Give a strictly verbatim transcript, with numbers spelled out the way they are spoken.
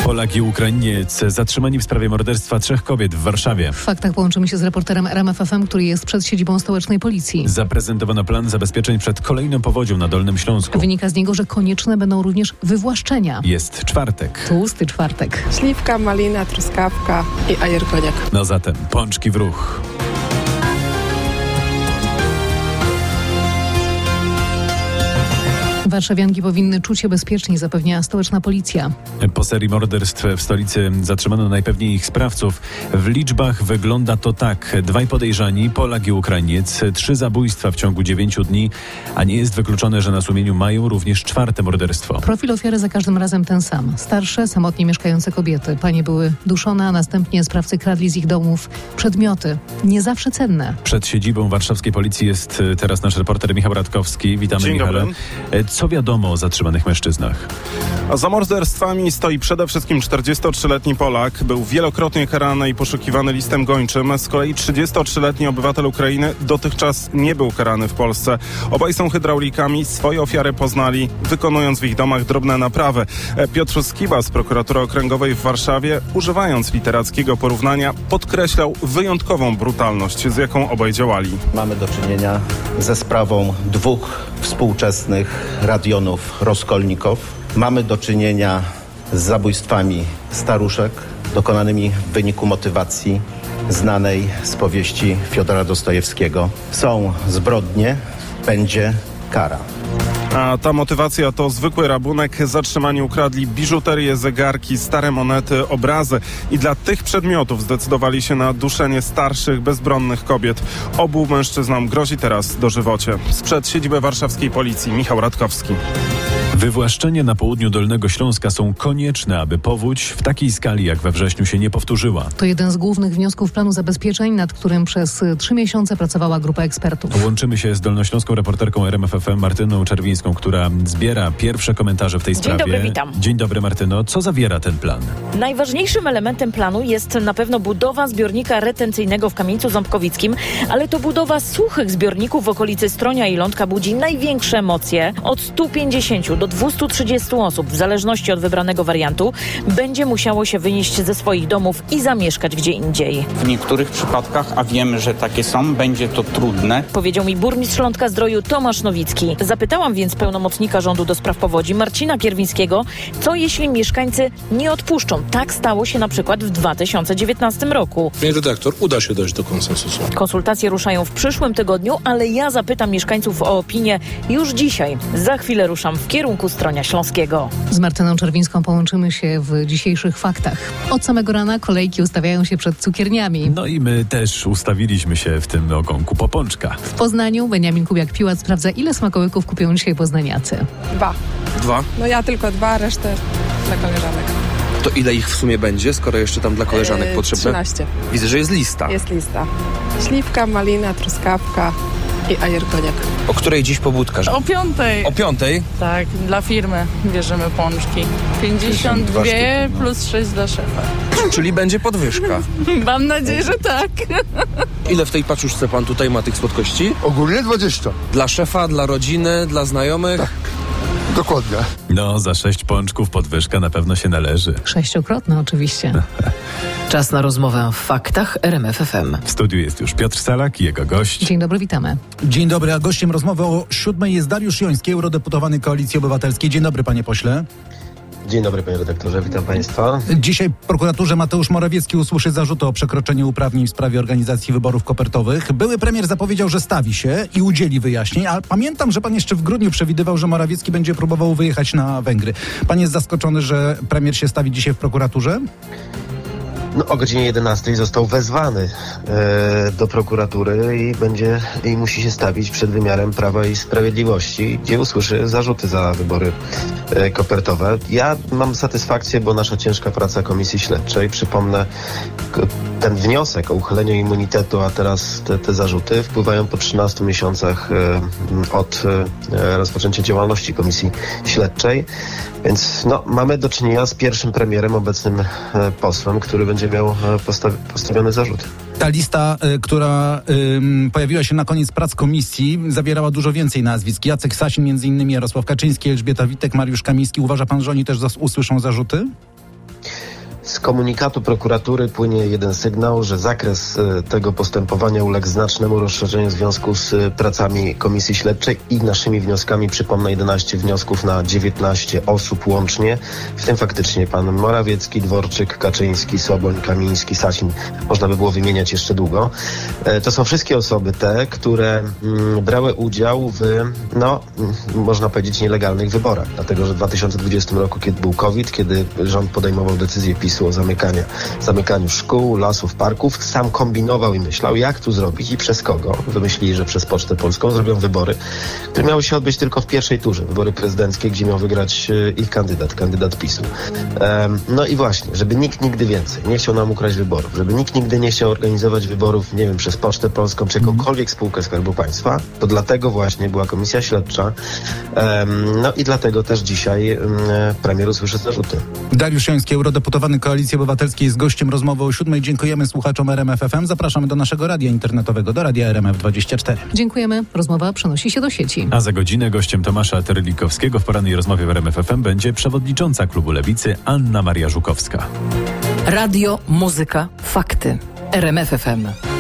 Polak i Ukrainiec zatrzymani w sprawie morderstwa trzech kobiet w Warszawie. W faktach połączymy się z reporterem R M F F M, który jest przed siedzibą stołecznej policji. Zaprezentowano plan zabezpieczeń przed kolejną powodzią na Dolnym Śląsku. Wynika z niego, że konieczne będą również wywłaszczenia. Jest czwartek. Tłusty czwartek. Śliwka, malina, truskawka i ajerkoniak. No zatem pączki w ruch. Warszawianki powinny czuć się bezpiecznie, zapewnia stołeczna policja. Po serii morderstw w stolicy zatrzymano najpewniej ich sprawców. W liczbach wygląda to tak. Dwaj podejrzani, Polak i Ukrainiec, trzy zabójstwa w ciągu dziewięciu dni, a nie jest wykluczone, że na sumieniu mają również czwarte morderstwo. Profil ofiary za każdym razem ten sam. Starsze, samotnie mieszkające kobiety. Panie były duszone, a następnie sprawcy kradli z ich domów przedmioty. Nie zawsze cenne. Przed siedzibą warszawskiej policji jest teraz nasz reporter Michał Radkowski. Witamy, Dzień Michale. dobry. Co wiadomo o zatrzymanych mężczyznach? A za morderstwami stoi przede wszystkim czterdziestotrzyletni Polak. Był wielokrotnie karany i poszukiwany listem gończym. Z kolei trzydziestotrzyletni obywatel Ukrainy dotychczas nie był karany w Polsce. Obaj są hydraulikami. Swoje ofiary poznali, wykonując w ich domach drobne naprawy. Piotr Skiba z prokuratury okręgowej w Warszawie, używając literackiego porównania, podkreślał wyjątkową brutalność, z jaką obaj działali. Mamy do czynienia ze sprawą dwóch współczesnych radionów Roskolnikow. Mamy do czynienia z zabójstwami staruszek dokonanymi w wyniku motywacji znanej z powieści Fiodora Dostojewskiego. Są zbrodnie, będzie kara. A ta motywacja to zwykły rabunek. Zatrzymani ukradli biżuterię, zegarki, stare monety, obrazy i dla tych przedmiotów zdecydowali się na duszenie starszych, bezbronnych kobiet. Obu mężczyznom grozi teraz dożywocie. Sprzed siedziby warszawskiej policji Michał Radkowski. Wywłaszczenia na południu Dolnego Śląska są konieczne, aby powódź w takiej skali jak we wrześniu się nie powtórzyła. To jeden z głównych wniosków planu zabezpieczeń, nad którym przez trzy miesiące pracowała grupa ekspertów. Łączymy się z dolnośląską reporterką R M F F M Martyną Czerwińską, która zbiera pierwsze komentarze w tej sprawie. Dzień dobry, witam. Dzień dobry, Martyno. Co zawiera ten plan? Najważniejszym elementem planu jest na pewno budowa zbiornika retencyjnego w Kamieńcu Ząbkowickim, ale to budowa suchych zbiorników w okolicy Stronia i Lądka budzi największe emocje. Od stu pięćdziesięciu do dwustu trzydziestu osób, w zależności od wybranego wariantu, będzie musiało się wynieść ze swoich domów i zamieszkać gdzie indziej. W niektórych przypadkach, a wiemy, że takie są, będzie to trudne. Powiedział mi burmistrz Lądka Zdroju Tomasz Nowicki. Zapytałam więc pełnomocnika rządu do spraw powodzi Marcina Kierwińskiego, co jeśli mieszkańcy nie odpuszczą. Tak stało się na przykład w dwa tysiące dziewiętnastym roku. Panie redaktor, uda się dojść do konsensusu. Konsultacje ruszają w przyszłym tygodniu, ale ja zapytam mieszkańców o opinię już dzisiaj. Za chwilę ruszam w kierunku Stronia Śląskiego. Z Martyną Czerwińską połączymy się w dzisiejszych faktach. Od samego rana kolejki ustawiają się przed cukierniami. No i my też ustawiliśmy się w tym ogonku po pączka. W Poznaniu Beniamin Kubiak-Piłat sprawdza, ile smakołyków kupią dzisiaj poznaniacy. Dwa. Dwa? No ja tylko dwa, resztę dla koleżanek. To ile ich w sumie będzie, skoro jeszcze tam dla koleżanek Yy, potrzebne? trzynaście. Widzę, że jest lista. Jest lista. Śliwka, malina, truskawka i ajerkoniak. O której dziś pobudka? O piątej. O piątej? Tak, dla firmy bierzemy pączki. pięćdziesiąt dwa sztuki, no. plus sześć dla szefa. Czyli będzie podwyżka. Mam nadzieję, że tak. Ile w tej paczuszce pan tutaj ma tych słodkości? Ogólnie dwadzieścia. Dla szefa, dla rodziny, dla znajomych? Tak. Dokładnie. No, za sześć pączków podwyżka na pewno się należy. Sześciokrotne oczywiście. Czas na rozmowę w faktach R M F F M. W studiu jest już Piotr Salak i jego gość. Dzień dobry, witamy. Dzień dobry, a gościem rozmowy o siódmej jest Dariusz Joński, eurodeputowany Koalicji Obywatelskiej. Dzień dobry, panie pośle. Dzień dobry, panie redaktorze, witam państwa. Dzisiaj w prokuraturze Mateusz Morawiecki usłyszy zarzuty o przekroczeniu uprawnień w sprawie organizacji wyborów kopertowych. Były premier zapowiedział, że stawi się i udzieli wyjaśnień, a pamiętam, że pan jeszcze w grudniu przewidywał, że Morawiecki będzie próbował wyjechać na Węgry. Pan jest zaskoczony, że premier się stawi dzisiaj w prokuraturze? No, o godzinie jedenastej został wezwany e, do prokuratury i będzie i musi się stawić przed wymiarem Prawa i Sprawiedliwości, gdzie usłyszy zarzuty za wybory e, kopertowe. Ja mam satysfakcję, bo nasza ciężka praca Komisji Śledczej, przypomnę, ten wniosek o uchylenie immunitetu, a teraz te, te zarzuty wpływają po trzynastu miesiącach e, od e, rozpoczęcia działalności Komisji Śledczej. Więc no, mamy do czynienia z pierwszym premierem, obecnym e, posłem, który będzie miał postawi- postawione zarzuty. Ta lista, y, która y, pojawiła się na koniec prac komisji, zawierała dużo więcej nazwisk. Jacek Sasin, między innymi Jarosław Kaczyński, Elżbieta Witek, Mariusz Kamiński. Uważa pan, że oni też zas- usłyszą zarzuty? komunikatu prokuratury płynie jeden sygnał, że zakres tego postępowania uległ znacznemu rozszerzeniu w związku z pracami Komisji Śledczej i naszymi wnioskami. Przypomnę, jedenaście wniosków na dziewiętnaście osób łącznie, w tym faktycznie pan Morawiecki, Dworczyk, Kaczyński, Soboń, Kamiński, Sasin. Można by było wymieniać jeszcze długo. To są wszystkie osoby te, które mm, brały udział w, no, można powiedzieć, nielegalnych wyborach. Dlatego, że w dwa tysiące dwudziestym roku, kiedy był COVID, kiedy rząd podejmował decyzję PiSu o zamykaniu, zamykaniu szkół, lasów, parków, sam kombinował i myślał, jak tu zrobić i przez kogo. Wymyślili, że przez Pocztę Polską zrobią wybory, które miały się odbyć tylko w pierwszej turze. Wybory prezydenckie, gdzie miał wygrać ich kandydat, kandydat PiSu. Um, no i właśnie, żeby nikt nigdy więcej nie chciał nam ukraść wyborów, żeby nikt nigdy nie chciał organizować wyborów, nie wiem, przez Pocztę Polską, czy jakąkolwiek spółkę Skarbu Państwa, to dlatego właśnie była komisja śledcza. Um, no i dlatego też dzisiaj um, premier usłyszy zarzuty. Dariusz Joński, eurodeputowany Koalicji Obywatelskiej, jest gościem rozmowy o siódmej. Dziękujemy słuchaczom R M F F M. Zapraszamy do naszego radia internetowego, do radia R M F dwadzieścia cztery. Dziękujemy. Rozmowa przenosi się do sieci. A za godzinę gościem Tomasza Terlikowskiego w porannej rozmowie w R M F F M będzie przewodnicząca klubu Lewicy Anna Maria Żukowska. Radio, muzyka, fakty. R M F F M.